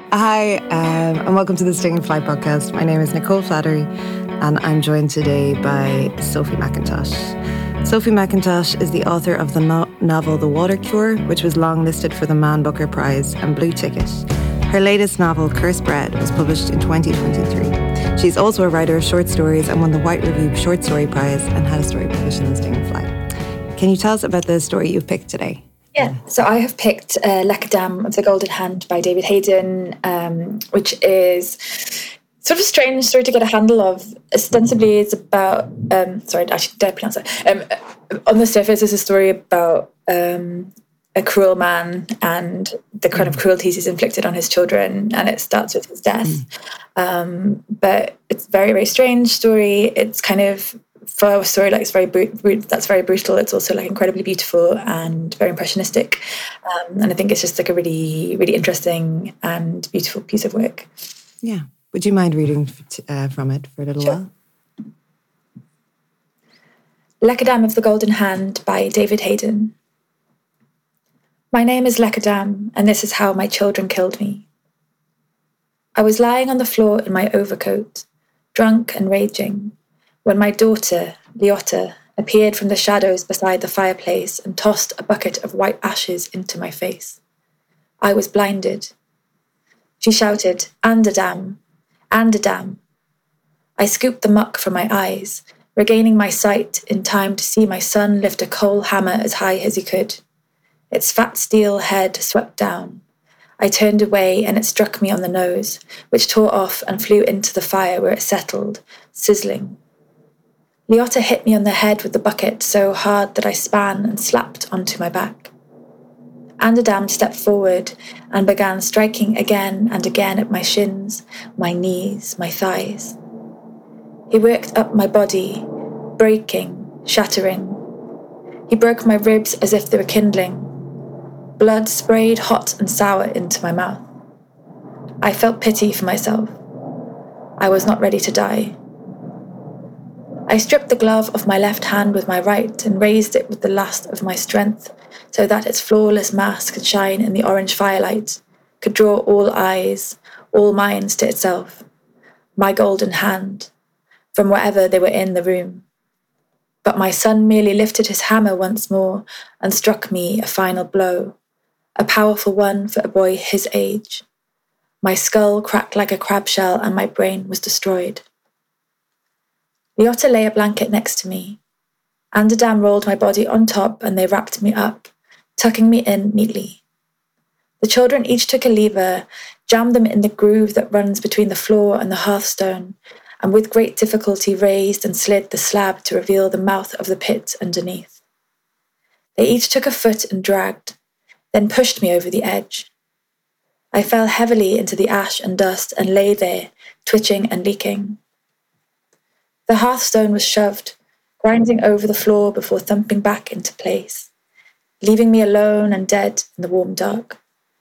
Hi, and welcome to the Stinging Fly podcast. My name is Nicole Flattery, and I'm joined today by Sophie McIntosh. Sophie McIntosh is the author of the novel The Water Cure, which was longlisted for the Man Booker Prize and Blue Ticket. Her latest novel, Cursed Bread, was published in 2023. She's also a writer of short stories and won the White Review Short Story Prize and had a story published in The Stinging Fly. Can you tell us about the story you've picked today? Yeah, so I have picked Lekadam of the Golden Hand by David Hayden, which is sort of a strange story to get a handle of. Ostensibly, it's about, sorry, actually, did I pronounce that? On the surface, it's a story about a cruel man and the kind of cruelties he's inflicted on his children, and it starts with his death. But it's a very, very strange story. It's kind of, for a story like it's that's very brutal, it's also like incredibly beautiful and very impressionistic, and I think it's just like a really, really interesting and beautiful piece of work. Yeah, would you mind reading from it for a little while? Lekadam of the Golden Hand by David Hayden. My name is Lekadam, and this is how my children killed me. I was lying on the floor in my overcoat, drunk and raging, when my daughter, Leota, appeared from the shadows beside the fireplace and tossed a bucket of white ashes into my face. I was blinded. She shouted, "Andadam! Andadam!" I scooped the muck from my eyes, regaining my sight in time to see my son lift a coal hammer as high as he could. Its fat steel head swept down. I turned away and it struck me on the nose, which tore off and flew into the fire where it settled, sizzling. Leota hit me on the head with the bucket so hard that I span and slapped onto my back. Andadam stepped forward and began striking again and again at my shins, my knees, my thighs. He worked up my body, breaking, shattering. He broke my ribs as if they were kindling. Blood sprayed hot and sour into my mouth. I felt pity for myself. I was not ready to die. I stripped the glove off my left hand with my right and raised it with the last of my strength so that its flawless mass could shine in the orange firelight, could draw all eyes, all minds to itself. My golden hand, from wherever they were in the room. But my son merely lifted his hammer once more and struck me a final blow, a powerful one for a boy his age. My skull cracked like a crab shell and my brain was destroyed. Leota lay a blanket next to me. Andadam rolled my body on top and they wrapped me up, tucking me in neatly. The children each took a lever, jammed them in the groove that runs between the floor and the hearthstone, and with great difficulty raised and slid the slab to reveal the mouth of the pit underneath. They each took a foot and dragged, then pushed me over the edge. I fell heavily into the ash and dust and lay there, twitching and leaking. The hearthstone was shoved, grinding over the floor before thumping back into place, leaving me alone and dead in the warm dark.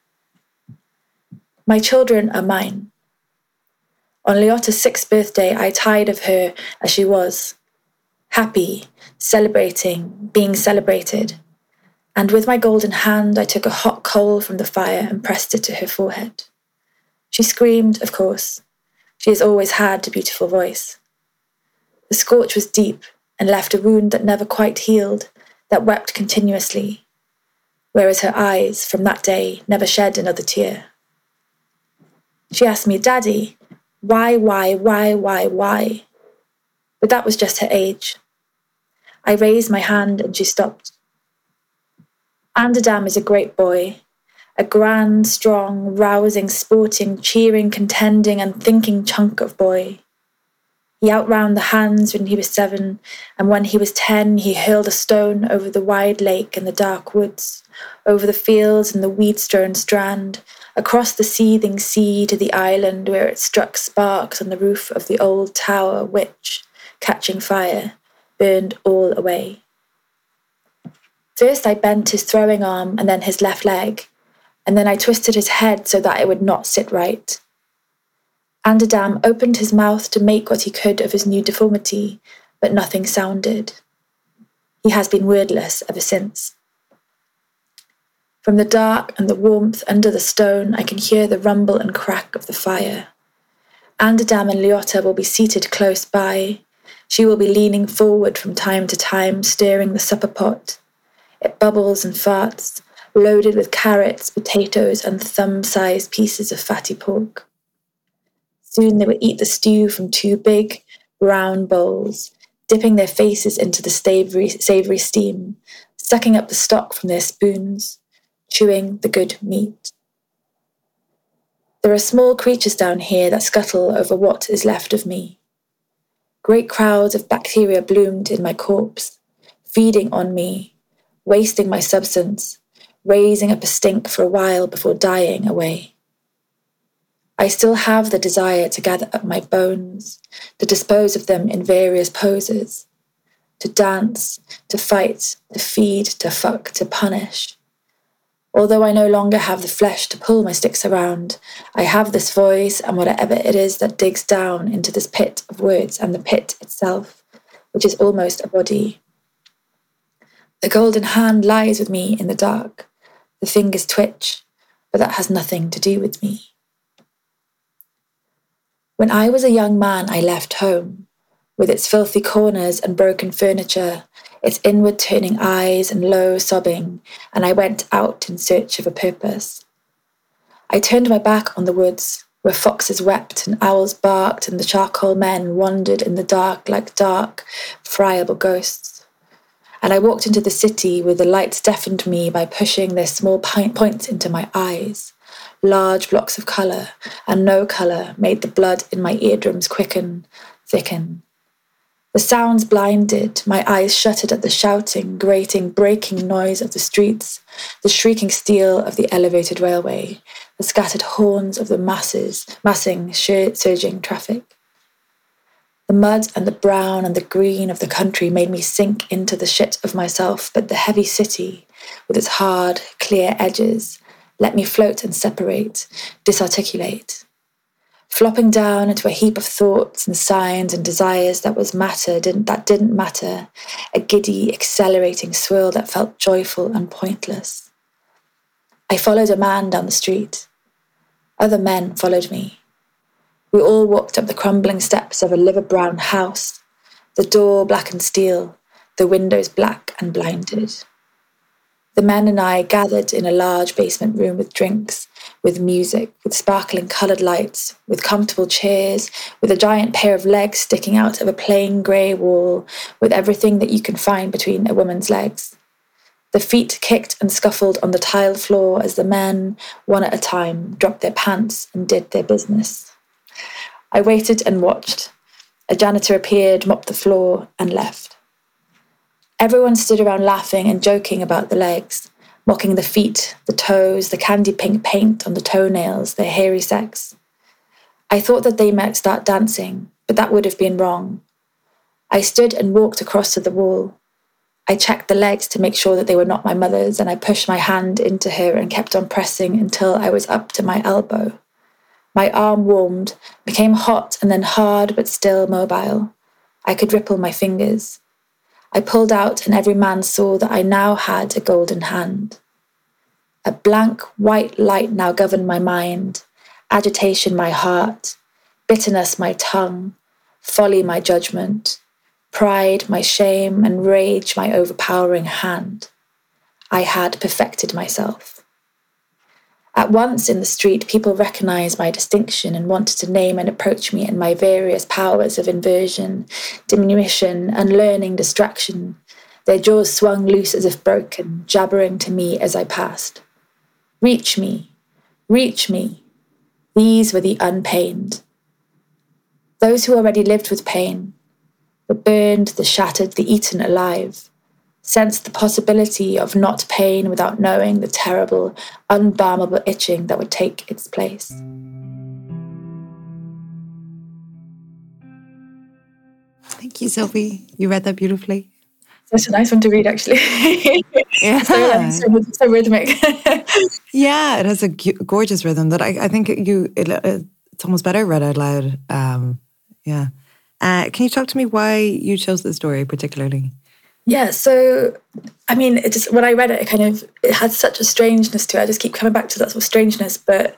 My children are mine. On Leota's 6th birthday, I tied of her as she was, happy, celebrating, being celebrated. And with my golden hand, I took a hot coal from the fire and pressed it to her forehead. She screamed, of course. She has always had a beautiful voice. The scorch was deep and left a wound that never quite healed, that wept continuously, whereas her eyes, from that day, never shed another tear. She asked me, "Daddy, why? But that was just her age. I raised my hand and she stopped. Andadam is a great boy, a grand, strong, rousing, sporting, cheering, contending and thinking chunk of boy. He outran the hands when he was 7, and when he was 10, he hurled a stone over the wide lake and the dark woods, over the fields and the weed-strewn strand, across the seething sea to the island where it struck sparks on the roof of the old tower which, catching fire, burned all away. First I bent his throwing arm and then his left leg, and then I twisted his head so that it would not sit right. Andadam opened his mouth to make what he could of his new deformity, but nothing sounded. He has been wordless ever since. From the dark and the warmth under the stone, I can hear the rumble and crack of the fire. Andadam and Leota will be seated close by. She will be leaning forward from time to time, stirring the supper pot. It bubbles and farts, loaded with carrots, potatoes, and thumb-sized pieces of fatty pork. Soon they will eat the stew from 2 big, brown bowls, dipping their faces into the savoury steam, sucking up the stock from their spoons, chewing the good meat. There are small creatures down here that scuttle over what is left of me. Great crowds of bacteria bloomed in my corpse, feeding on me, wasting my substance, raising up a stink for a while before dying away. I still have the desire to gather up my bones, to dispose of them in various poses, to dance, to fight, to feed, to fuck, to punish. Although I no longer have the flesh to pull my sticks around, I have this voice and whatever it is that digs down into this pit of words and the pit itself, which is almost a body. The golden hand lies with me in the dark. The fingers twitch, but that has nothing to do with me. When I was a young man, I left home, with its filthy corners and broken furniture, its inward-turning eyes and low sobbing, and I went out in search of a purpose. I turned my back on the woods, where foxes wept and owls barked and the charcoal men wandered in the dark like dark, friable ghosts. And I walked into the city where the lights deafened me by pushing their small points into my eyes. Large blocks of colour and no colour made the blood in my eardrums quicken, thicken. The sounds blinded, my eyes shuttered at the shouting, grating, breaking noise of the streets, the shrieking steel of the elevated railway, the scattered horns of the massing, surging traffic. The mud and the brown and the green of the country made me sink into the shit of myself, but the heavy city, with its hard, clear edges, let me float and separate, disarticulate. Flopping down into a heap of thoughts and signs and desires that didn't matter, a giddy, accelerating swirl that felt joyful and pointless. I followed a man down the street. Other men followed me. We all walked up the crumbling steps of a liver-brown house, the door black and steel, the windows black and blinded. The men and I gathered in a large basement room with drinks, with music, with sparkling coloured lights, with comfortable chairs, with a giant pair of legs sticking out of a plain grey wall, with everything that you can find between a woman's legs. The feet kicked and scuffled on the tiled floor as the men, one at a time, dropped their pants and did their business. I waited and watched. A janitor appeared, mopped the floor, and left. Everyone stood around laughing and joking about the legs, mocking the feet, the toes, the candy pink paint on the toenails, their hairy sex. I thought that they might start dancing, but that would have been wrong. I stood and walked across to the wall. I checked the legs to make sure that they were not my mother's, and I pushed my hand into her and kept on pressing until I was up to my elbow. My arm warmed, became hot and then hard but still mobile. I could ripple my fingers. I pulled out and every man saw that I now had a golden hand. A blank white light now governed my mind, agitation my heart, bitterness my tongue, folly my judgment, pride my shame, and rage my overpowering hand. I had perfected myself. At once in the street, people recognized my distinction and wanted to name and approach me in my various powers of inversion, diminution, unlearning, distraction. Their jaws swung loose as if broken, jabbering to me as I passed. Reach me, reach me. These were the unpained. Those who already lived with pain, the burned, the shattered, the eaten alive, sensed the possibility of not pain without knowing the terrible, unbalmable itching that would take its place. Thank you, Sophie. You read that beautifully. That's a nice one to read, actually. Yeah. so rhythmic. Yeah, it has a gorgeous rhythm that I think it's almost better read out loud. Yeah. Can you talk to me why you chose this story particularly? Yeah, so I mean, it just when I read it, it had such a strangeness to it. I just keep coming back to that sort of strangeness, but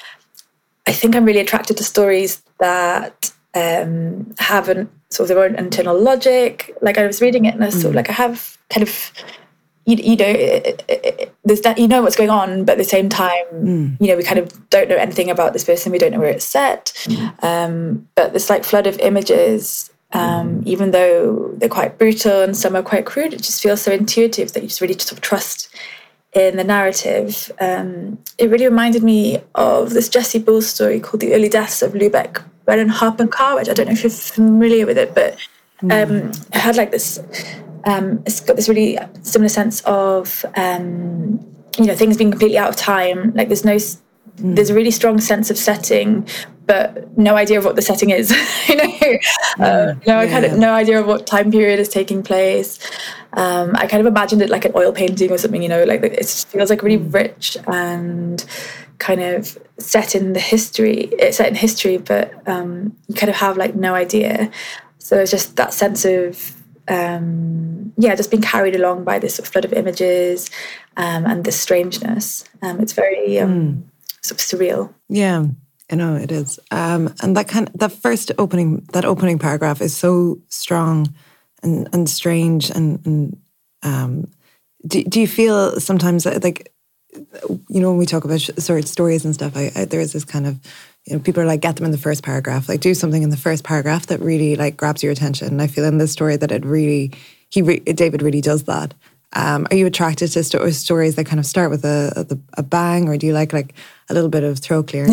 I think I'm really attracted to stories that haven't sort of their own internal logic. Like I was reading it, and I sort of like I have kind of you know, there's that, you know what's going on, but at the same time, you know, we kind of don't know anything about this person. We don't know where it's set. But this like flood of images, even though they're quite brutal and some are quite crude, it just feels so intuitive that you just really sort of trust in the narrative. It really reminded me of this Jessie Bull story called The Early Deaths of Lubeck, Brennan Harper Carwitch. I don't know if you're familiar with it, but it had like this... it's got this really similar sense of, you know, things being completely out of time. Like there's a really strong sense of setting, but no idea of what the setting is. You know, no idea of what time period is taking place. I kind of imagined it like an oil painting or something. You know, like it just feels like really rich and kind of set in history, but you kind of have like no idea. So it's just that sense of just being carried along by this sort of flood of images and this strangeness. It's very sort of surreal. Yeah, I know it is. And that opening paragraph is so strong and strange. And do you feel sometimes like, you know, when we talk about sort of stories and stuff, there is this kind of, you know, people are like, get them in the first paragraph, like do something in the first paragraph that really like grabs your attention. And I feel in this story that David really does that. Are you attracted to stories that kind of start with a bang, or do you like a little bit of throat clearing?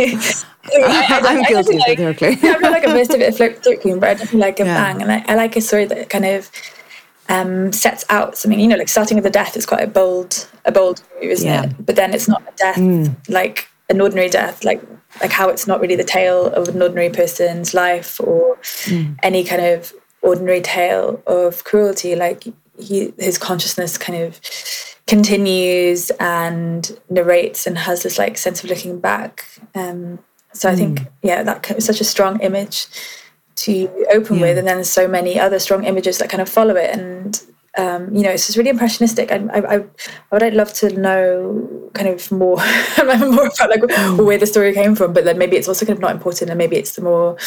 I'm guilty of throat clearing. I'm not like a bit of throat clearing, but I definitely like a bang, and I like a story that kind of sets out something. You know, like starting with the death is quite a bold move, isn't it? But then it's not a death like an ordinary death, like how it's not really the tale of an ordinary person's life or any kind of ordinary tale of cruelty. Like his consciousness kind of continues and narrates and has this like sense of looking back. So I think, that was such a strong image to open with, and then there's so many other strong images that kind of follow it. And you know, it's just really impressionistic. I'd love to know kind of more about like where the story came from, but then maybe it's also kind of not important, and maybe it's the more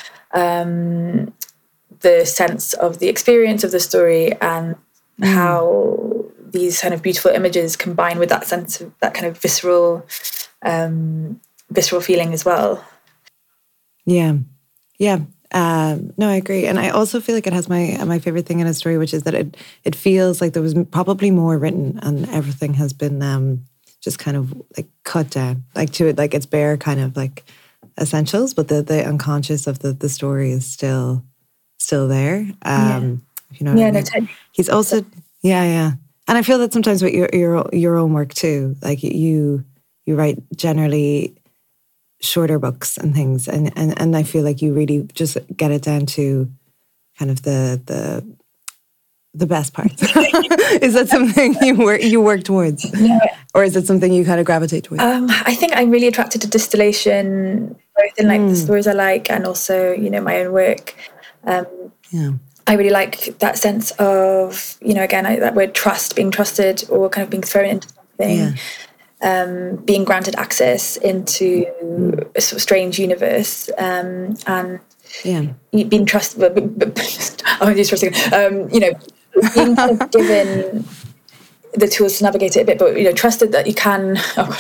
the sense of the experience of the story and how these kind of beautiful images combine with that sense of that kind of visceral feeling as well. Yeah. No, I agree. And I also feel like it has my favorite thing in a story, which is that it feels like there was probably more written and everything has been just kind of like cut down, like to it, like it's bare kind of like essentials, but the unconscious of the story is still there. You know what I mean? Totally. He's also, And I feel that sometimes with your own work too, like you write generally shorter books and things, and I feel like you really just get it down to kind of the best parts. Is that something you work towards, or is it something you kind of gravitate towards? I think I'm really attracted to distillation, both in like the stories I like and also, you know, my own work. I really like that sense of, you know, again, that word trust, being trusted or kind of being thrown into something, being granted access into a sort of strange universe, and being trusted. I'll use for a second. You know, being kind of given the tools to navigate it a bit, but you know, trusted that you can.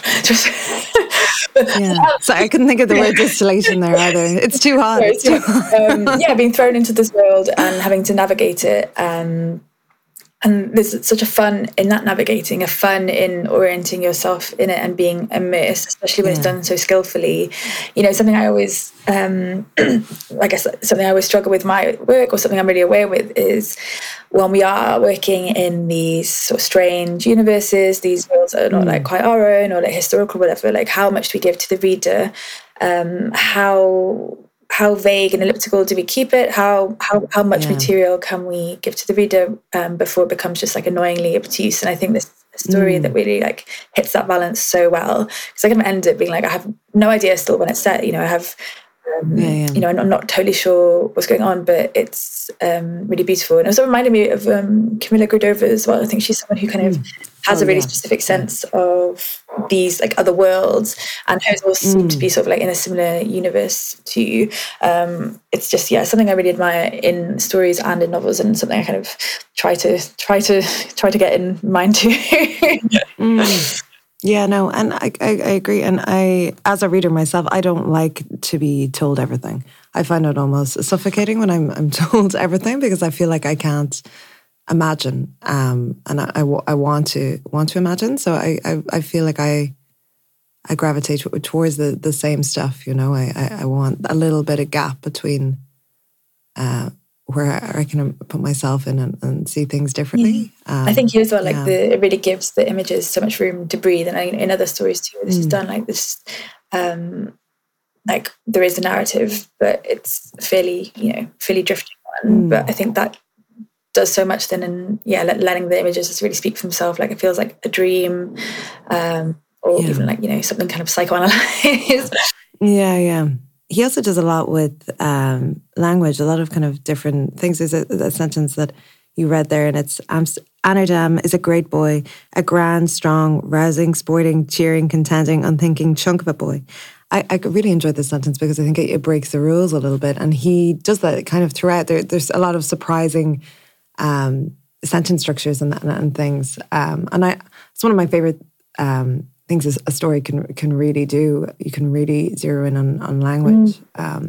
So I couldn't think of the word distillation there either. It's too hard. Being thrown into this world and having to navigate it. And there's such a fun in that navigating, a fun in orienting yourself in it and being immersed, especially when it's done so skillfully. You know, something I always, I guess something I always struggle with my work, or something I'm really aware with, is when we are working in these sort of strange universes, these worlds that are not like quite our own or like historical or whatever, like how much do we give to the reader? How vague and elliptical do we keep it? How much material can we give to the reader before it becomes just like annoyingly obtuse? And I think this story that really like hits that balance so well, because I can end up being like, I have no idea still when it's set. You know, I have You know, I'm not totally sure what's going on, but it's really beautiful. And it also reminded me of Camilla Gordova as well. I think she's someone who kind of has a really specific sense of these like other worlds, and hers all seem to be sort of like in a similar universe to you. It's just something I really admire in stories and in novels, and something I kind of try to get in mine too. Yeah, no, and I agree. And I, as a reader myself, I don't like to be told everything. I find it almost suffocating when I'm told everything, because I feel like I can't imagine, and I want to imagine. So I feel like I gravitate towards the same stuff. You know, I want a little bit of gap between where I can put myself in and see things differently. I think here as well, like it really gives the images so much room to breathe. And in other stories too, this is done like this, like there is a narrative, but it's fairly drifting one. But I think that does so much then, and letting the images just really speak for themselves. Like it feels like a dream, or even like, you know, something kind of psychoanalyzed. Yeah. He also does a lot with language, a lot of kind of different things. There's a sentence that you read there, and it's, Anardam is a great boy, a grand, strong, rousing, sporting, cheering, contending, unthinking chunk of a boy. I really enjoyed this sentence because I think it breaks the rules a little bit. And he does that kind of throughout. There's a lot of surprising sentence structures and things. And it's one of my favorite things a story can really do. You can really zero in on language.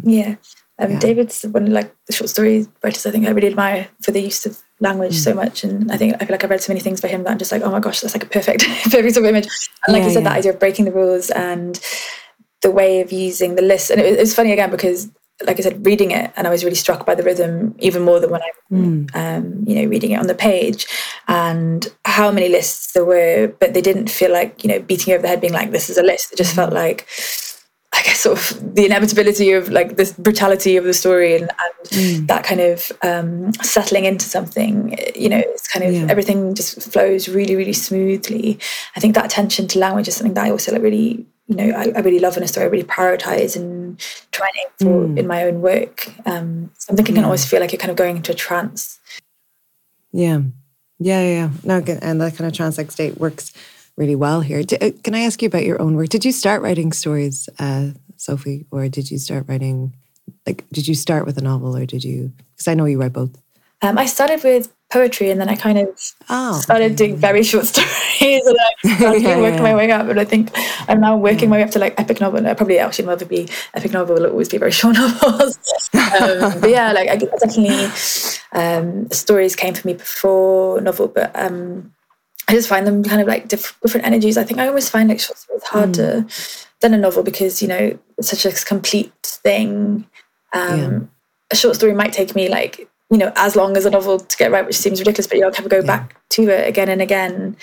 David's one of like the short story writers I think I really admire for the use of language so much, and I feel like I've read so many things by him that I'm just like, oh my gosh, that's like a perfect sort of image. And like you said, that idea of breaking the rules and the way of using the list. And it was funny again because, like I said, reading it, and I was really struck by the rhythm even more than when I, reading it on the page, and how many lists there were, but they didn't feel like, you know, beating you over the head being like, this is a list. It just felt like, I guess, sort of the inevitability of like this brutality of the story and that kind of settling into something, you know, it's kind of everything just flows really, really smoothly. I think that attention to language is something that I also like really, you know, I really love in a story. I really prioritize and try and aim for in my own work. Something can always feel like you're kind of going into a trance. Yeah. No, and that kind of trance-like state works really well here. Can I ask you about your own work? Did you start writing stories, Sophie, or did you start writing, like, did you start with a novel, or did you, because I know you write both. I started with poetry, and then I kind of started doing very short stories, and I started working my way up. And I think I'm now working my way up to like epic novel. And I probably actually never be epic novel. Will always be very short novels. But yeah, like I definitely stories came for me before novel, but I just find them kind of like different energies. I think I always find like short stories harder than a novel because, you know, it's such a complete thing. A short story might take me like, you know, as long as a novel to get right, which seems ridiculous, but you'll kind of go back to it again and again.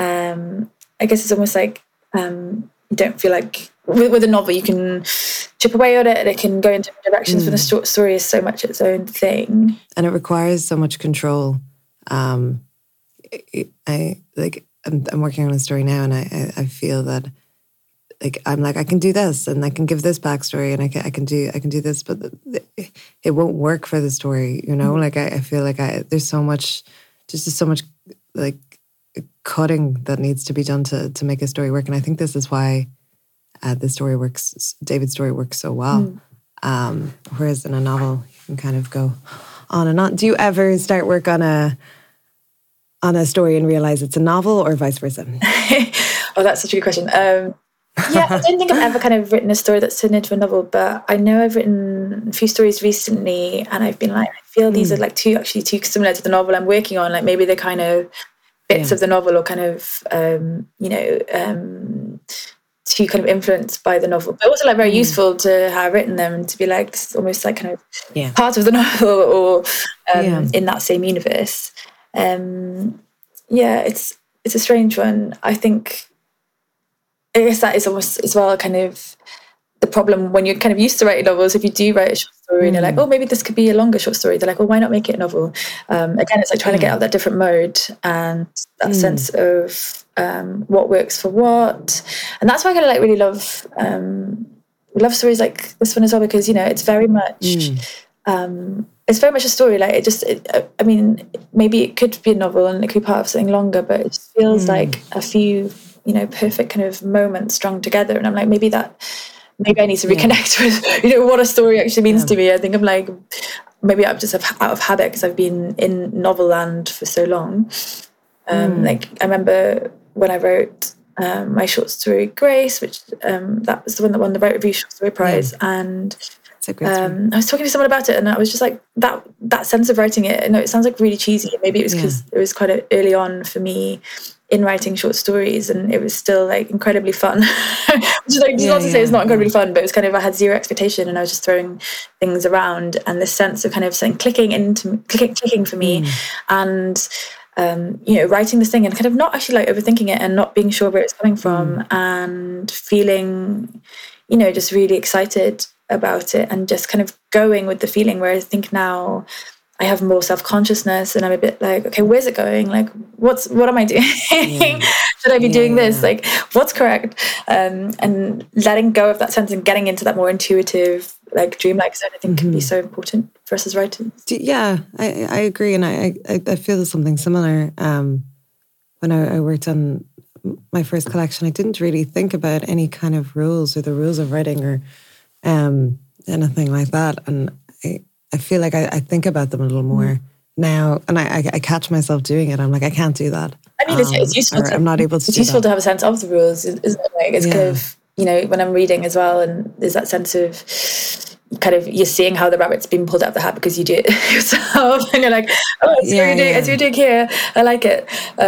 I guess it's almost like you don't feel like with a novel you can chip away at it and it can go in different directions. When the short story is so much its own thing, and it requires so much control. I'm working on a story now, and I feel that like I'm like I can do this, and I can give this backstory, and I can do this, but it won't work for the story, you know. Like I feel like there's so much like cutting that needs to be done to make a story work, and I think this is why David's story works so well. Whereas in a novel you can kind of go on and on. Do you ever start work on a story and realize it's a novel, or vice versa? Oh, that's such a good question. I don't think I've ever kind of written a story that's turned into a novel, but I know I've written a few stories recently, and I've been like, I feel these are like too similar to the novel I'm working on. Like maybe they're kind of bits of the novel, or kind of too kind of influenced by the novel, but also like very useful to have written them and to be like almost like kind of part of the novel or in that same universe. It's a strange one. I guess that is almost as well kind of the problem when you're kind of used to writing novels. If you do write a short story and you're like, oh, maybe this could be a longer short story, they're like, well, why not make it a novel? Again, it's like trying to get out of that different mode and that sense of what works for what. And that's why I kind of like really love love stories like this one as well, because, you know, it's very much it's very much a story. Like I mean, maybe it could be a novel and it could be part of something longer, but it just feels like a few, you know, perfect kind of moments strung together. And I'm like, maybe I need to reconnect with, you know, what a story actually means to me. I think I'm like, maybe I'm just out of habit because I've been in novel land for so long. Like I remember when I wrote my short story Grace, which that was the one that won the Write Review Short Story Prize, and I was talking to someone about it, and I was just like, that sense of writing it. I know it sounds like really cheesy. Maybe it was because it was quite early on for me in writing short stories, and it was still like incredibly fun. Which is like, not to say it's not incredibly fun, but it was kind of, I had zero expectation, and I was just throwing things around, and this sense of kind of something clicking for me, and you know, writing this thing and kind of not actually like overthinking it and not being sure where it's coming from, and feeling, you know, just really excited about it and just kind of going with the feeling, where I think now I have more self-consciousness and I'm a bit like, okay, where's it going? Like, what am I doing? Should I be doing this? Like, what's correct? And letting go of that sense and getting into that more intuitive, like dreamlike zone, I think can be so important for us as writers. Yeah, I agree. And I feel something similar. When I worked on my first collection, I didn't really think about any kind of rules or the rules of writing or anything like that. And I feel like I think about them a little more now, and I catch myself doing it. I'm like, I can't do that. I mean, it's useful. I'm not able to. It's useful to have a sense of the rules, isn't it? Like, it's kind of, you know, when I'm reading as well, and there's that sense of kind of, you're seeing how the rabbit's been pulled out of the hat because you do it yourself, and you're like, oh, it's what you're doing here. I like it.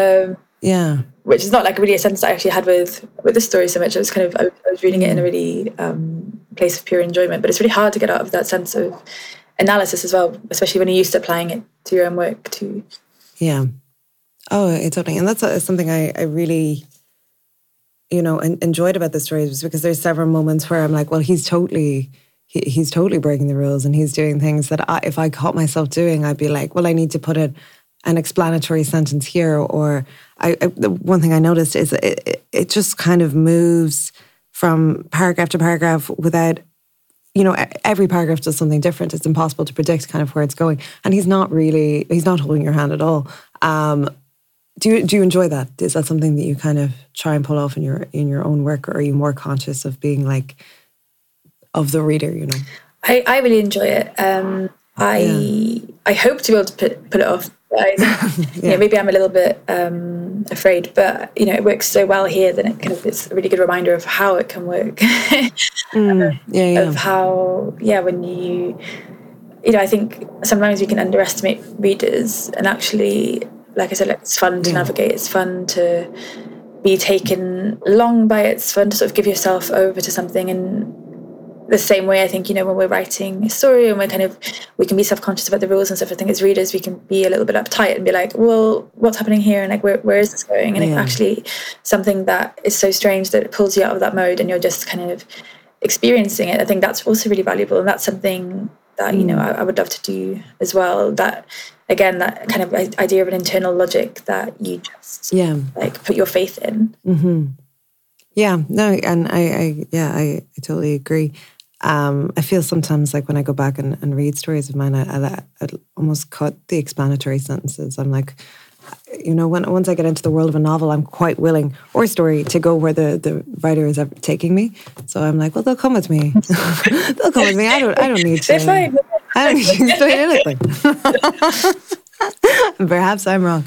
Which is not like really a sense I actually had with this story so much. I was reading it in a really place of pure enjoyment, but it's really hard to get out of that sense of analysis as well, especially when you're used to applying it to your own work too. Yeah. Oh, it's totally. And that's something I really, you know, enjoyed about the story, was because there's several moments where I'm like, well, he's totally breaking the rules, and he's doing things that if I caught myself doing, I'd be like, well, I need to put an explanatory sentence here. Or the one thing I noticed is it just kind of moves from paragraph to paragraph without, you know, every paragraph does something different. It's impossible to predict kind of where it's going. And he's not holding your hand at all. Do you enjoy that? Is that something that you kind of try and pull off in your own work, or are you more conscious of being like, of the reader, you know? I really enjoy it. I hope to be able to put it off. You know, maybe I'm a little bit afraid, but you know, it works so well here that it's a really good reminder of how it can work. Of how, when you know, I think sometimes we can underestimate readers, and actually, like I said, like, it's fun to navigate. It's fun to be taken along by it. It's fun to sort of give yourself over to something. And the same way, I think, you know, when we're writing a story and we can be self-conscious about the rules and stuff, I think as readers we can be a little bit uptight and be like, well, what's happening here, and like where is this going? And it's actually something that is so strange that it pulls you out of that mode and you're just kind of experiencing it. I think that's also really valuable, and that's something that, you know, I would love to do as well. That, again, that kind of idea of an internal logic that you just like put your faith in. Yeah, no, and I totally agree. I feel sometimes like when I go back and read stories of mine, I almost cut the explanatory sentences. I'm like, you know, once I get into the world of a novel, I'm quite willing, or a story, to go where the writer is taking me. So I'm like, well, they'll come with me. They'll come with me. I don't need to. They're fine. I don't need to explain anything. Perhaps I'm wrong.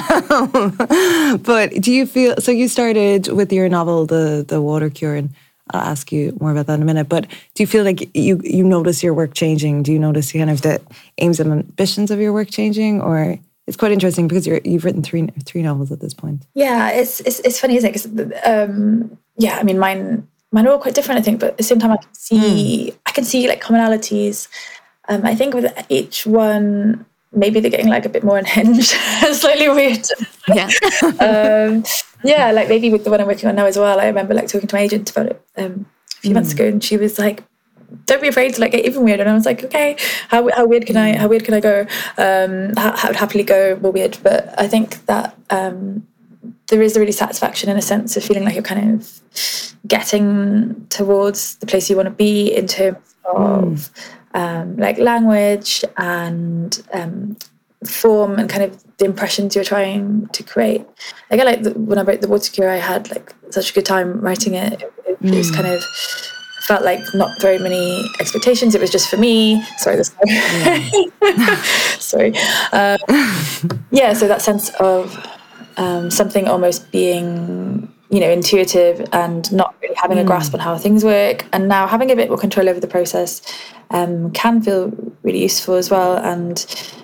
But do you feel, so you started with your novel, The Water Cure, and I'll ask you more about that in a minute, but do you feel like you notice your work changing? Do you notice kind of the aims and ambitions of your work changing? Or it's quite interesting because you've written three novels at this point. Yeah, it's funny, isn't it? Because I mean, mine are all quite different, I think, but at the same time I can see like commonalities. I think with each one, maybe they're getting like a bit more unhinged, slightly weird. Like maybe with the one I'm working on now as well. I remember like talking to my agent about it a few months ago, and she was like, "Don't be afraid to like get even weird." And I was like, "Okay, how weird can I go? I would happily go more weird." But I think that there is a really satisfaction in a sense of feeling like you're kind of getting towards the place you want to be in terms of like language and form and kind of the impressions you're trying to create. Like I like when I wrote The Water Cure, I had like such a good time writing it. It was kind of felt like not very many expectations. It was just for me. Sorry, this sorry. So that sense of something almost being, intuitive and not really having a grasp on how things work, and now having a bit more control over the process can feel really useful as well. And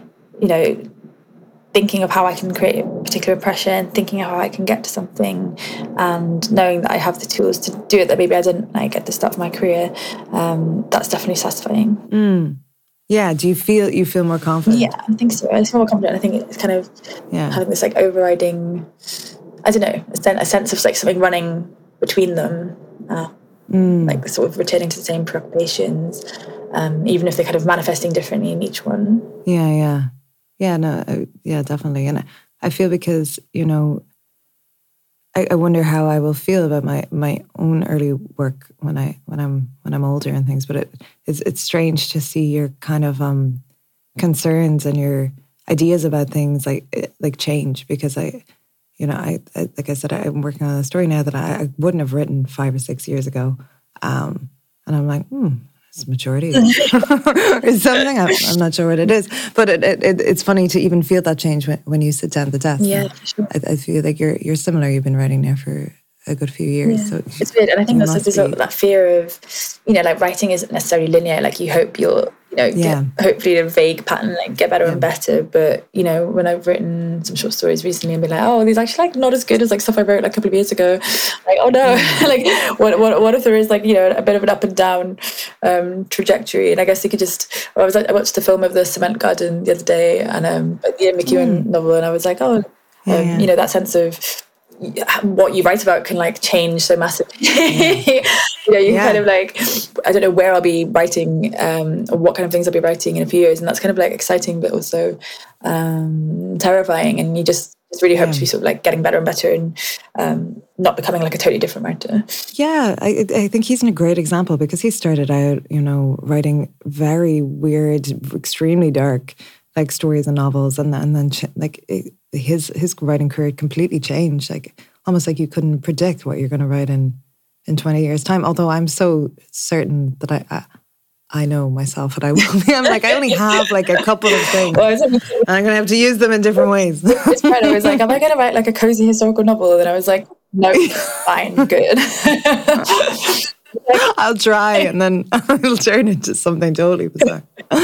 thinking of how I can create a particular impression, thinking of how I can get to something, and knowing that I have the tools to do it that maybe I didn't at the start of my career, that's definitely satisfying. Yeah, do you feel more confident? Yeah, I think so. I feel more confident. I think it's kind of having this overriding, I don't know, a sense of something running between them, like sort of returning to the same preoccupations, even if they're kind of manifesting differently in each one. Yeah, definitely. And I feel because, I wonder how I will feel about my own early work when I'm older and things. But it's strange to see your kind of concerns and your ideas about things like change, because I like I said, I'm working on a story now that I wouldn't have written 5 or 6 years ago, and I'm like, it's maturity or something. I'm not sure what it is, but it's funny to even feel that change when you sit down at the desk. Yeah, sure. I feel like you're similar. You've been writing now for a good few years. Yeah. So it's weird, and I think that's that fear of, writing isn't necessarily linear. Like you hope you'll, get, hopefully a vague pattern, get better and better. But when I've written some short stories recently and been like, oh, these actually not as good as stuff I wrote a couple of years ago. Like, oh no, what if there is a bit of an up and down trajectory? And I guess you could just. I watched the film of The Cement Garden the other day, and the Ian McEwan novel, and I was like, that sense of what you write about can change so massively. Kind of I don't know where I'll be writing, or what kind of things I'll be writing in a few years, and that's kind of exciting but also terrifying, and you just really hope to be sort of getting better and better, and not becoming a totally different writer. Yeah, I think he's a great example, because he started out writing very weird, extremely dark stories and novels, and then his writing career completely changed, almost like you couldn't predict what you're going to write in 20 years time. Although I'm so certain that I know myself what I will be. I'm I only have a couple of things, and I'm going to have to use them in different ways. It's right. I was like, am I going to write a cozy historical novel? And I was like, no, fine, good. I'll try, and then I'll turn into something totally bizarre.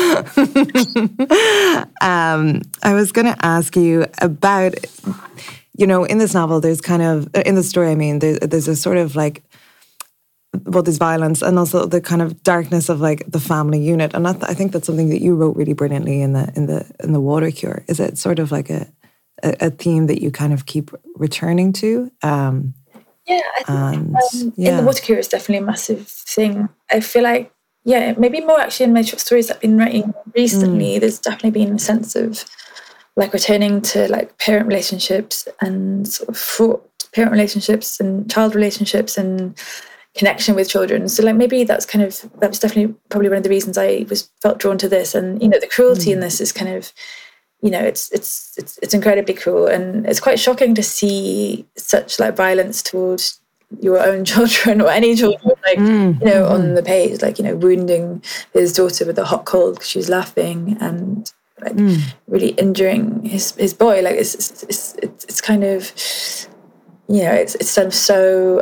I was going to ask you about, in this novel, there's kind of, in the story, I mean, there's a sort of there's violence, and also the kind of darkness of the family unit, and I think that's something that you wrote really brilliantly in the Water Cure. Is it sort of a theme that you kind of keep returning to? Yeah, I think in The Water Cure is definitely a massive thing. I feel maybe more actually in my short stories that I've been writing recently, there's definitely been a sense of returning to parent relationships and sort of fraught parent relationships and child relationships and connection with children. So maybe that was definitely probably one of the reasons I felt drawn to this. And the cruelty in this is kind of, it's incredibly cruel, and it's quite shocking to see such violence towards your own children or any children, on the page, wounding his daughter with a hot cold because she was laughing, and really injuring his boy. It's kind of, it's done so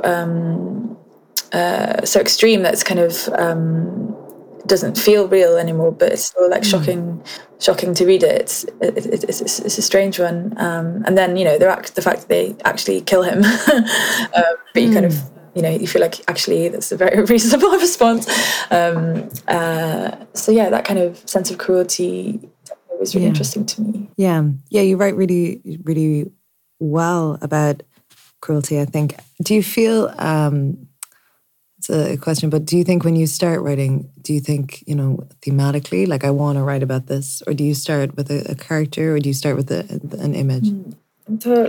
so extreme that it's kind of doesn't feel real anymore, but it's still shocking to read it. It's a strange one, and then the fact that they actually kill him, but you kind of you feel actually that's a very reasonable response. So that kind of sense of cruelty was really interesting to me. Yeah, you write really, really well about cruelty, I think. Do you feel? It's a question, but do you think when you start writing, do you think, thematically, I want to write about this, or do you start with a character, or do you start with an image? So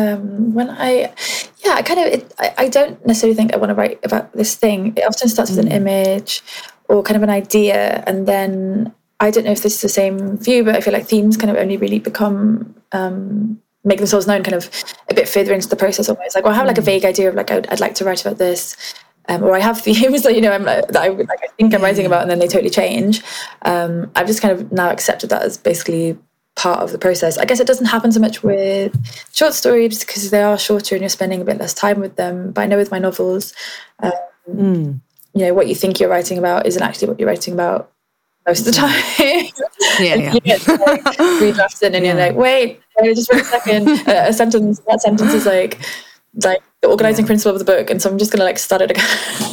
I don't necessarily think I want to write about this thing. It often starts with an image or kind of an idea, and then I don't know if this is the same for you, but I feel like themes kind of only really become make themselves known kind of a bit further into the process. Almost like, well, I have like a vague idea of like I'd like to write about this, or I have themes that I think I'm writing about, and then they totally change. I've just kind of now accepted that as basically part of the process. I guess it doesn't happen so much with short stories because they are shorter and you're spending a bit less time with them. But I know with my novels, what you think you're writing about isn't actually what you're writing about most of the time. You get like 3 drafts in and you're like, wait, just for a second. That sentence is like the organizing principle of the book, and so I'm just gonna like start it again.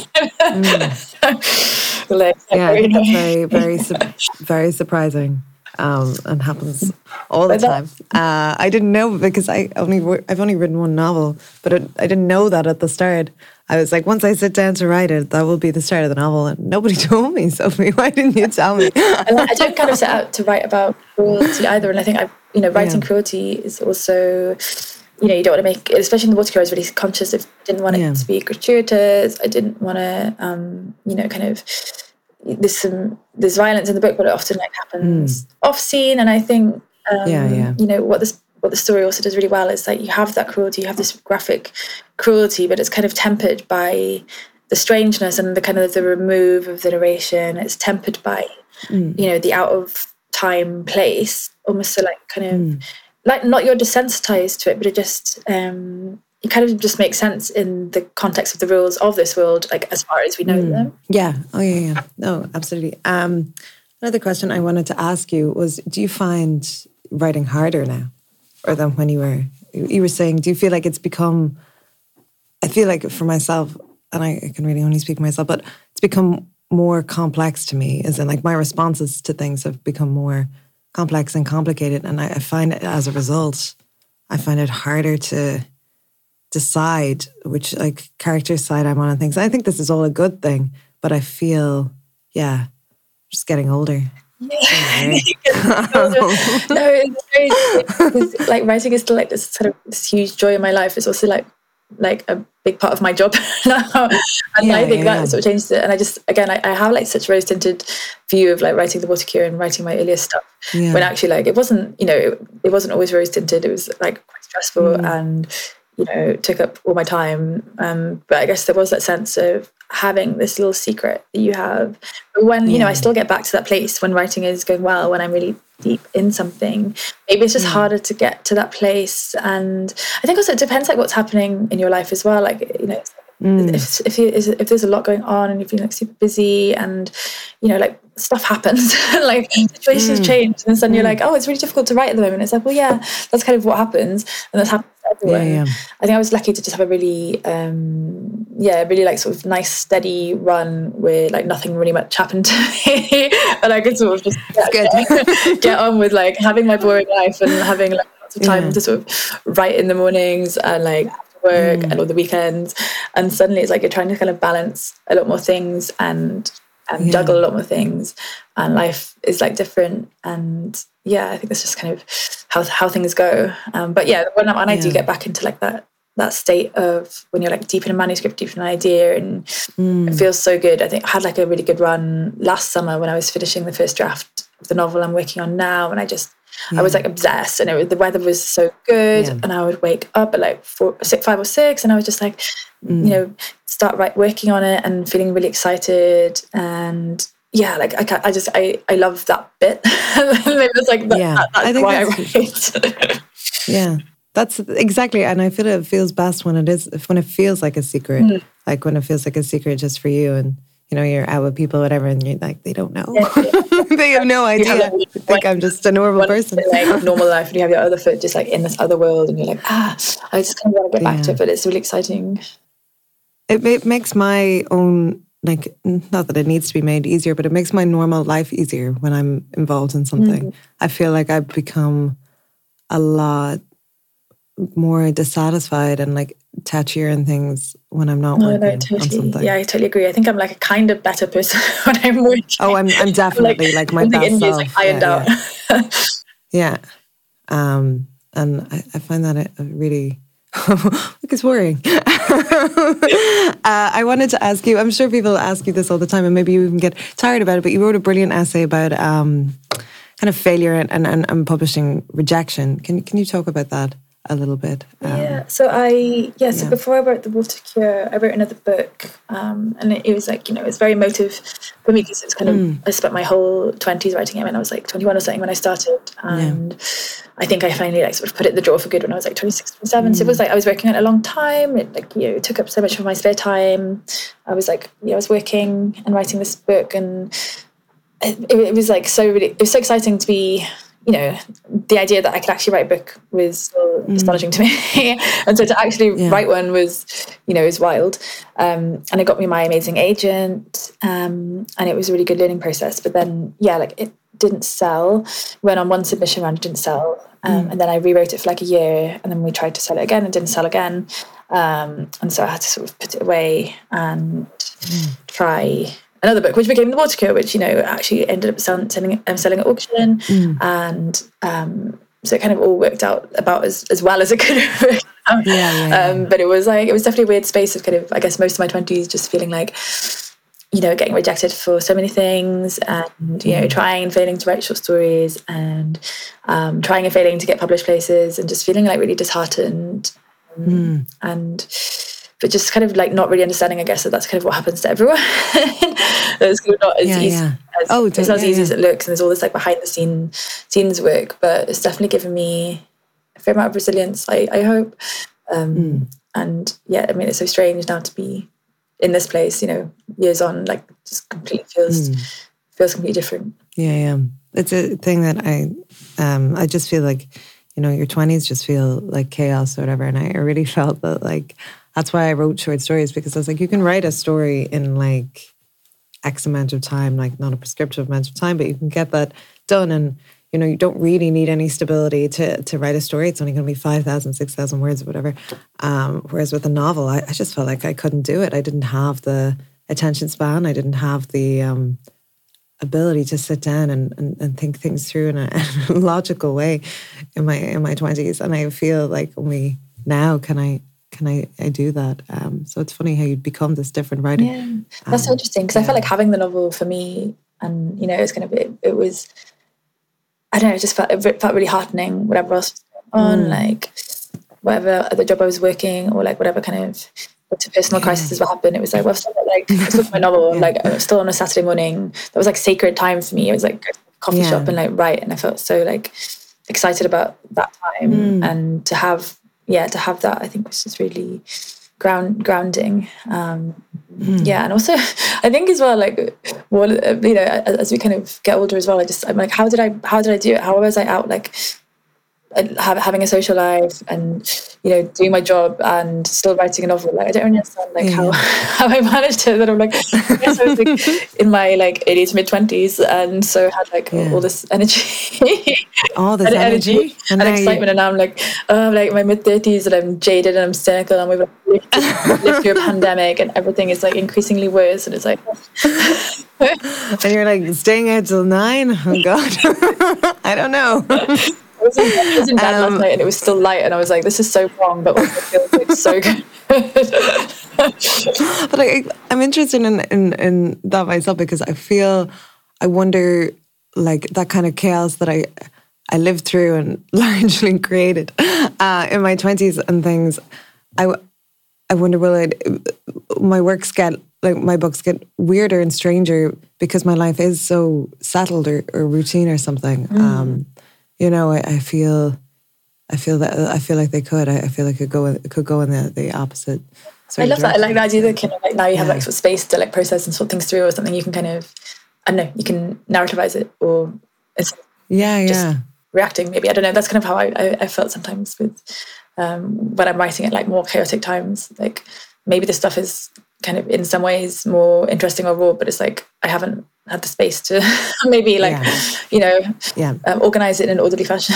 I think that's very very surprising. And happens all the time. I didn't know because I've only written one novel, but I didn't know that at the start. I was like, once I sit down to write it, that will be the start of the novel, and nobody told me. Sophie, why didn't you tell me? I don't kind of set out to write about cruelty either, and I think writing cruelty is also. You don't want to make, especially in the Watercure, I was really conscious of didn't want it to be gratuitous. I didn't want to, kind of. There's violence in the book, but it often like happens off scene. And I think, what the story also does really well is like you have that cruelty, you have this graphic cruelty, but it's kind of tempered by the strangeness and the kind of the remove of the narration. It's tempered by, the out of time place, almost so like kind of like not you're desensitized to it, but it just it kind of just makes sense in the context of the rules of this world, like as far as we know them. Yeah. Oh, yeah. No, absolutely. Another question I wanted to ask you was, do you find writing harder now or than when you were saying, do you feel like it's become, I feel like for myself, and I can really only speak for myself, but it's become more complex to me, as in like my responses to things have become more complex and complicated. And I find it as a result, I find it harder to decide which like character side I'm on and things. I think this is all a good thing, but I feel, just getting older. No, it's very like writing is still like this sort of this huge joy in my life. It's also like a big part of my job now, and I think that sort of changed it. And I just I have like such rose tinted view of like writing the Watercure and writing my earlier stuff when actually like it wasn't it wasn't always rose tinted. It was like quite stressful and took up all my time. But I guess there was that sense of having this little secret that you have. But when, I still get back to that place when writing is going well, when I'm really deep in something, maybe it's just harder to get to that place. And I think also it depends like what's happening in your life as well. Like, if there's a lot going on and you're feeling like super busy and, like stuff happens, like situations change, and then suddenly you're like, oh, it's really difficult to write at the moment. It's like, well, yeah, that's kind of what happens, and that's happened to everyone. I think I was lucky to just have a really, really like sort of nice steady run where like nothing really much happened to me, and I could sort of just get on with like having my boring life and having like lots of time to sort of write in the mornings and like work and all the weekends, and suddenly it's like you're trying to kind of balance a lot more things and juggle a lot more things, and life is like different. And I think that's just kind of how things go. But when I do get back into like that state of when you're like deep in a manuscript, deep in an idea, and it feels so good. I think I had like a really good run last summer when I was finishing the first draft of the novel I'm working on now, and I was like obsessed, and the weather was so good, and I would wake up at like 5 or 6, and I was just like, start working on it and feeling really excited, and I love that bit. Maybe it's like that's why I write. That's exactly, and I feel it feels best when it feels like a secret, like when it feels like a secret just for you, and you're out with people, whatever, and you're like, they don't know. They have no idea. I think I'm just a normal person. Like normal life, and you have your other foot just like in this other world, and you're like, I just kind of want to get back to it, but it's really exciting. It makes my own, like, not that it needs to be made easier, but it makes my normal life easier when I'm involved in something. I feel like I've become a lot more dissatisfied and like touchier and things when I'm not working on something. Yeah, I totally agree. I think I'm like a kind of better person when I'm working. Oh, I'm definitely like my best self. Like ironed out. Yeah. And I find that a really, look, it's worrying. I wanted to ask you, I'm sure people ask you this all the time, and maybe you even get tired about it, but you wrote a brilliant essay about kind of failure and publishing rejection. Can you talk about that a little bit? So before I wrote The Water Cure, I wrote another book, and it was like, it was very emotive for me because it's kind of, I spent my whole 20s writing it when I was like 21 or something when I started, and I think I finally like sort of put it in the drawer for good when I was like 26, 27. So it was like I was working on it a long time. It it took up so much of my spare time. I was like, I was working and writing this book, and it was like it was so exciting to be, the idea that I could actually write a book was astonishing to me. And so to actually write one was wild. And it got me my amazing agent, and it was a really good learning process. But then, it didn't sell. Went on one submission round, it didn't sell. And then I rewrote it for like a year, and then we tried to sell it again, and didn't sell again. And so I had to sort of put it away and try another book, which became The Water Cure, which actually ended up selling at auction, and so it kind of all worked out about as well as it could have worked out. But it was definitely a weird space of kind of, I guess, most of my 20s just feeling like, getting rejected for so many things, and trying and failing to write short stories, and trying and failing to get published places, and just feeling like really disheartened, but just kind of like not really understanding, I guess, that's kind of what happens to everyone. It's kind of not as easy. It's not as easy as it looks, and there's all this like behind the scenes work, but it's definitely given me a fair amount of resilience, I hope. And I mean, it's so strange now to be in this place, years on, like just completely feels completely different. It's a thing that I just feel like, your 20s just feel like chaos or whatever, and I really felt that, like, that's why I wrote short stories, because I was like, you can write a story in like X amount of time, like not a prescriptive amount of time, but you can get that done, and you don't really need any stability to write a story. It's only going to be 5,000, 6,000 words or whatever. Whereas with a novel, I just felt like I couldn't do it. I didn't have the attention span. I didn't have the ability to sit down and think things through in a logical way in my 20s. And I feel like only now can I do that. So it's funny how you become this different writer. Yeah, that's so interesting, because I felt like having the novel for me, and it was, I don't know, it felt really heartening, whatever else was going on, like whatever other job I was working, or like whatever kind of personal crises would happen. It was like, well, I've still got like my novel, like I was still on a Saturday morning. That was like sacred time for me. It was like go to a coffee shop and like write, and I felt so like excited about that time, and to have that, I think was just really grounding. And also I think as well, like, what, as we kind of get older as well, I'm like, how did I do it? How was I out, like, having a social life, and doing my job and still writing a novel? Like, I don't really understand like how I managed it. That I'm like, I guess I was like in my like early to mid 20s, and so I had like all this energy, energy and excitement, and now I'm like, I'm like in my mid 30s, and I'm jaded and I'm cynical, and we've lived through a pandemic, and everything is like increasingly worse, and it's like and you're like staying out till 9. Oh God. I don't know. I was in bed last night, and it was still light, and I was like, this is so wrong, but also feels like so good. But I'm interested in that myself, because I wonder, like, that kind of chaos that I lived through and largely created in my 20s and things. I wonder, will my books get weirder and stranger because my life is so settled or routine or something. I feel like they could. I feel like it could go in the opposite. I love that. I like the idea that kind of like now you have like sort of space to like process and sort things through, or something. You can kind of, I don't know, you can narrativize it, or it's just reacting. Maybe, I don't know. That's kind of how I felt sometimes with when I'm writing at like more chaotic times. Like maybe this stuff is kind of in some ways more interesting or raw, but it's like I haven't had the space to maybe like organize it in an orderly fashion.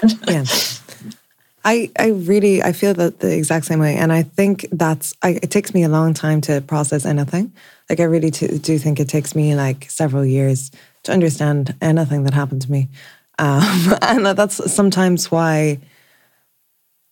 I feel that the exact same way, and I think it takes me a long time to process anything. Like, I really do think it takes me like several years to understand anything that happened to me, and that's sometimes why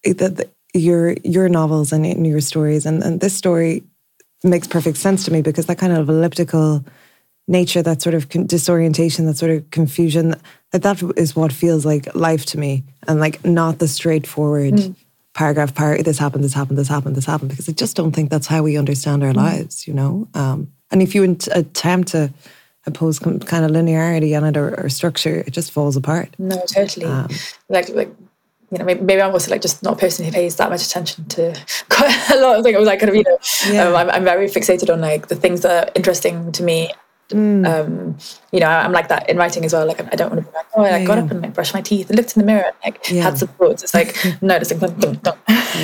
your novels and your stories, and this story makes perfect sense to me because that kind of elliptical nature, that sort of disorientation, that sort of confusion, that is what feels like life to me, and like not the straightforward paragraph, this happened, this happened, this happened, this happened, because I just don't think that's how we understand our lives, you know? And if you attempt to impose kind of linearity on it or structure, it just falls apart. No, totally. Like you know, maybe I'm also like just not a person who pays that much attention to quite a lot of things. I was like kind of, you know, I'm very fixated on like the things that are interesting to me. You know, I'm like that in writing as well. Like I don't want to be like, oh, I got up and like brushed my teeth and looked in the mirror and like had some thoughts. It's like no, just like dun, dun.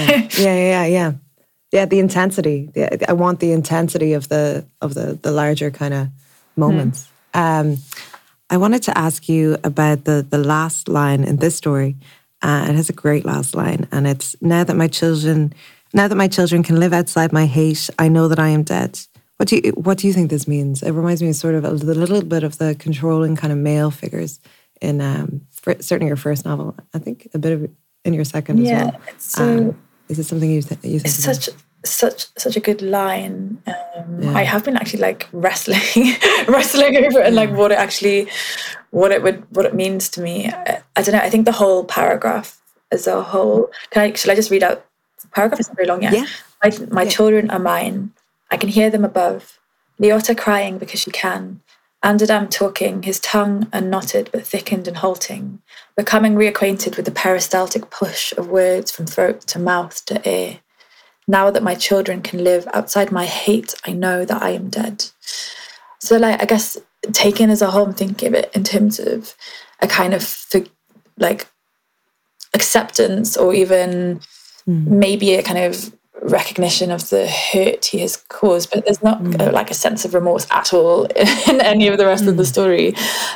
Yeah. The intensity. I want the intensity of the larger kind of moments. I wanted to ask you about the last line in this story. It has a great last line, and it's now that my children can live outside my hate, I know that I am dead. What do you think this means? It reminds me of sort of a little bit of the controlling kind of male figures in certainly your first novel. I think a bit of in your second as well. So is it something you think? It's such a good line. I have been actually like wrestling over it and like what it means to me. I don't know. I think the whole paragraph as a whole. Shall I just read out the paragraph? It's not very long yet. My children are mine. I can hear them above. Leota crying because she can. Andadam talking, his tongue unknotted but thickened and halting, becoming reacquainted with the peristaltic push of words from throat to mouth to ear. Now that my children can live outside my hate, I know that I am dead. So like, I guess taken as a whole, I'm thinking of it in terms of a kind of like acceptance or even maybe a kind of recognition of the hurt he has caused, but there's not like a sense of remorse at all in any of the rest of the story.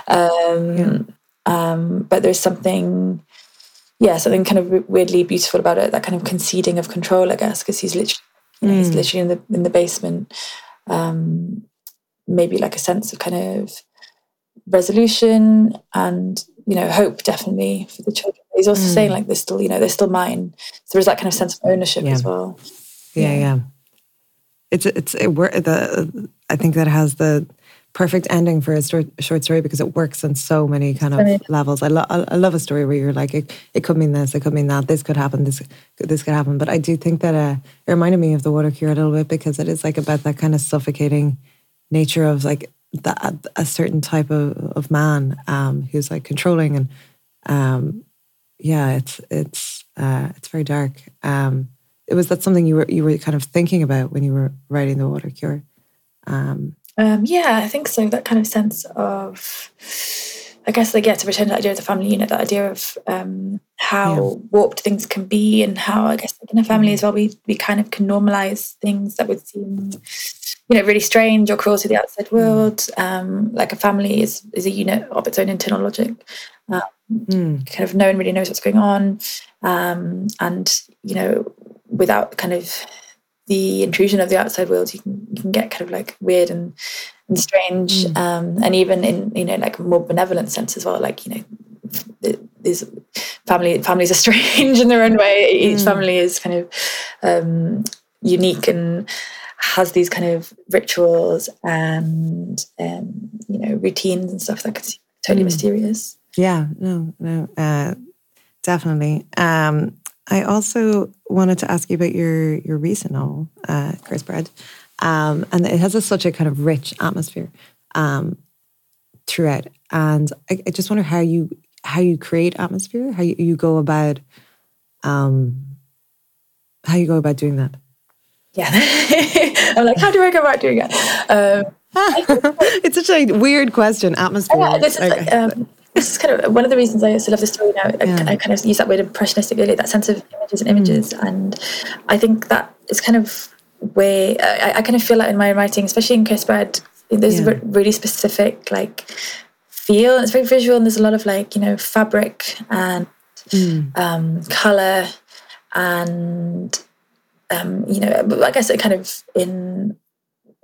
But there's something kind of weirdly beautiful about it, that kind of conceding of control, I guess, because he's literally in the basement. Maybe like a sense of kind of resolution and, you know, hope definitely for the children. He's also saying like they're still mine. So there's that kind of sense of ownership as well. Yeah. I think that has the perfect ending for a short story because it works on so many kind of levels. I love a story where you're like, it could mean this, it could mean that, this could happen, this could happen. But I do think that it reminded me of The Water Cure a little bit because it is like about that kind of suffocating nature of like a certain type of man who's like controlling and it's very dark. That's something you were kind of thinking about when you were writing The Water Cure? I think so. That kind of sense of, I guess, like, to return to that idea of the family unit, that idea of how warped things can be, and how, I guess, like in a family as well, we kind of can normalize things that would seem, you know, really strange or cruel to the outside world. Like a family is a unit of its own internal logic. Kind of no one really knows what's going on, and you know, without kind of the intrusion of the outside world, you can get kind of like weird and strange, and even in, you know, like more benevolent sense as well. Like, you know, these families are strange in their own way. Each family is kind of unique and has these kind of rituals and you know, routines and stuff that could seem totally mysterious. Yeah, no, definitely. I also wanted to ask you about your recent novel, Cursed Bread, and it has such a kind of rich atmosphere throughout. And I just wonder how you create atmosphere, how you go about doing that. Yeah, I'm like, how do I go about doing it? It's such a weird question, atmosphere. Yeah, this is kind of one of the reasons I also love the story now. I kind of use that word impressionistic earlier, that sense of images. And I think that is kind of where I kind of feel like in my writing, especially in Cursed Bread, there's a really specific like feel. It's very visual, and there's a lot of like, you know, fabric and colour and you know, I guess it kind of in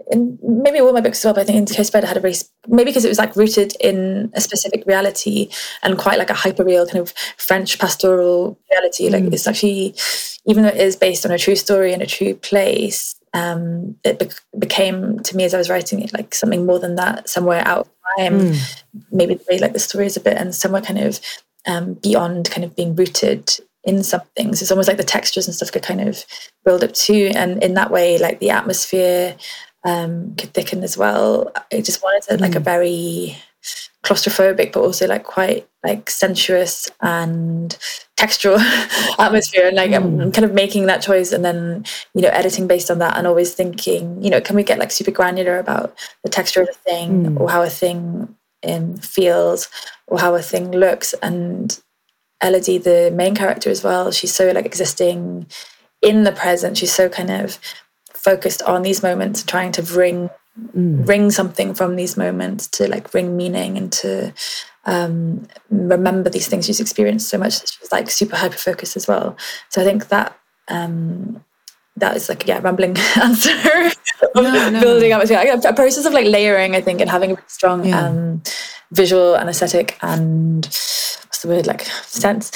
in maybe all my books as well, but I think In Coast Bed had a very, maybe because it was like rooted in a specific reality and quite like a hyper-real kind of French pastoral reality. Like it's actually, even though it is based on a true story and a true place, it became to me as I was writing it like something more than that, somewhere out of time. Maybe the way like the story is a bit, and somewhere kind of beyond kind of being rooted in some things. It's almost like the textures and stuff could kind of build up too, and in that way like the atmosphere could thicken as well. I just wanted it like a very claustrophobic but also like quite like sensuous and textural atmosphere, and like I'm kind of making that choice and then, you know, editing based on that, and always thinking, you know, can we get like super granular about the texture of a thing or how a thing feels or how a thing looks. And Elodie, the main character as well, she's so like existing in the present. She's so kind of focused on these moments, trying to bring something from these moments to like bring meaning and to remember these things she's experienced so much that she's like super hyper focused as well. So I think that that is like rambling answer of building up a process of like layering, I think, and having a strong visual and aesthetic and what's the word, like sense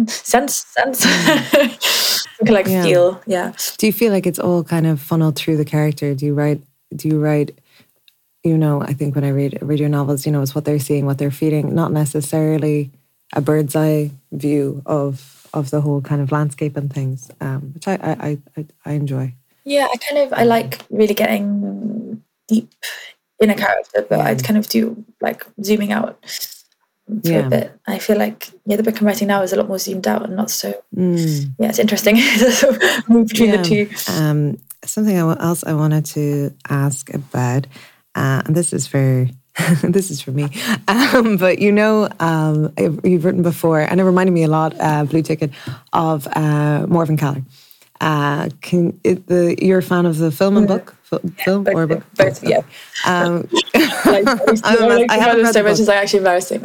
you can like feel. Do you feel like it's all kind of funneled through the character? Do you write, you know, I think when I read your novels, you know, it's what they're seeing, what they're feeling, not necessarily a bird's eye view of the whole kind of landscape and things, which I enjoy. Yeah, I like really getting deep in a character, but I kind of do like zooming out for a bit. I feel like the book I'm writing now is a lot more zoomed out and not so. It's interesting to move between the two. Something else I wanted to ask about, and this is for me, but you know, you've written before, and it reminded me a lot, Blue Ticket, of Morven Caller. You're a fan of the film and book? Film or book? Both, yeah. I haven't read so much as I actually embarrassing.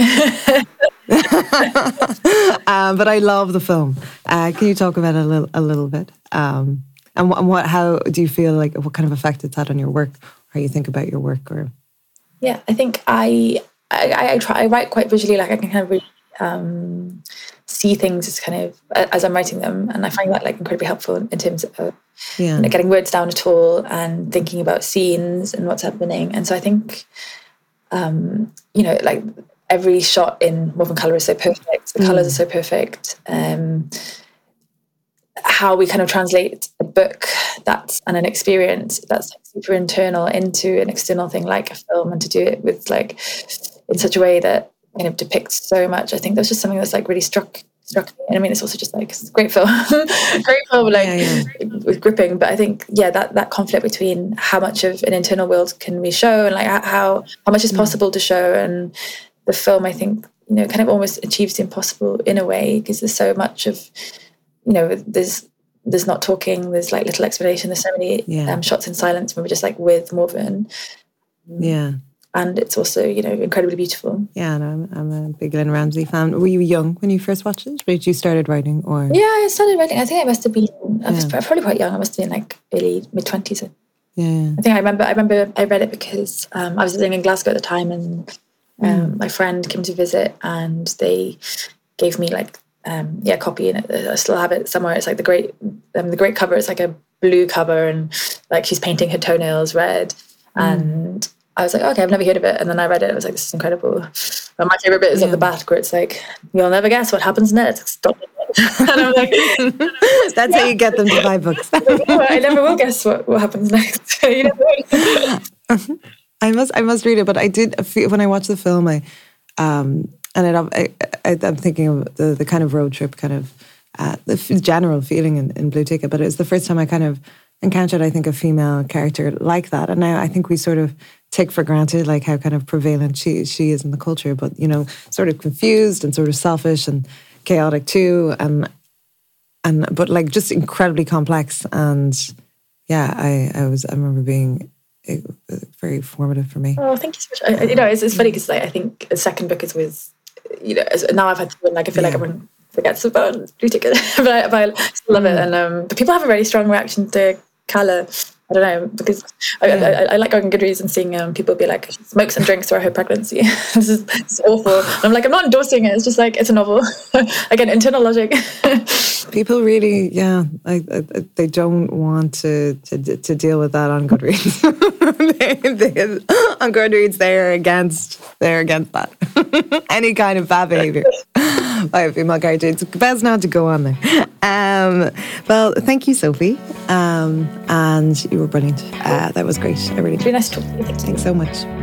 But I love the film. Can you talk about it a little bit? And how do you feel like, what kind of effect it's had on your work, how you think about your work? Or yeah, I think I write quite visually. Like I can kind of really see things as kind of as I'm writing them, and I find that like incredibly helpful in terms of you know, getting words down at all and thinking about scenes and what's happening. And so I think you know, like every shot in Morven Caller is so perfect. The colours are so perfect. How we kind of translate a book and an experience that's like super internal into an external thing like a film, and to do it with like in such a way that kind of depicts so much. I think that's just something that's like really struck me. And I mean, it's also just like it's a great film, like gripping. But I think that conflict between how much of an internal world can we show, and like how much is possible to show, and the film, I think, you know, kind of almost achieves the impossible in a way, because there's so much of, you know, there's not talking, there's like little explanation, there's so many shots in silence when we're just like with Morven. And it's also, you know, incredibly beautiful. Yeah, and I'm a big Glenn Ramsay fan. Were you young when you first watched it? Or did you started writing? Or I started writing. I think I must have been. I was probably quite young. I must have been like early mid-20s. I think I remember I read it because I was living in Glasgow at the time, and my friend came to visit, and they gave me like a copy, and I still have it somewhere. It's like the great cover. It's like a blue cover, and like she's painting her toenails red, and I was like, okay, I've never heard of it. And then I read it. I was like, this is incredible. And my favorite bit is at the back where it's like, you'll never guess what happens next. Stop it. And I'm like, that's how you get them to buy books. I never will guess what happens next. You never will. I must read it, but I did when I watched the film. I'm thinking of the kind of road trip, kind of the general feeling in Blue Ticket. But it was the first time I kind of encountered, I think, a female character like that. And now I think we sort of take for granted like how kind of prevalent she is in the culture, but you know, sort of confused and sort of selfish and chaotic too, and but like just incredibly complex. And I remember being very formative for me. Oh, thank you so much. You know, it's funny because like I think the second book is with, you know, now I've had to win, like I feel like everyone forgets about Blue Ticket, but I still love it. And but people have a really strong reaction to Calla. I don't know, because I like going on Goodreads and seeing people be like, smokes and drinks throughout her pregnancy. It's awful. And I'm like, I'm not endorsing it. It's just like, it's a novel. Again, internal logic. People really, they don't want to deal with that on Goodreads. On Goodreads, they're against that. Any kind of bad behaviour by a female character. It's best not to go on there. Well, thank you, Sophie. And you were brilliant. That was great. I really It's really nice to talk to you. Thanks so much.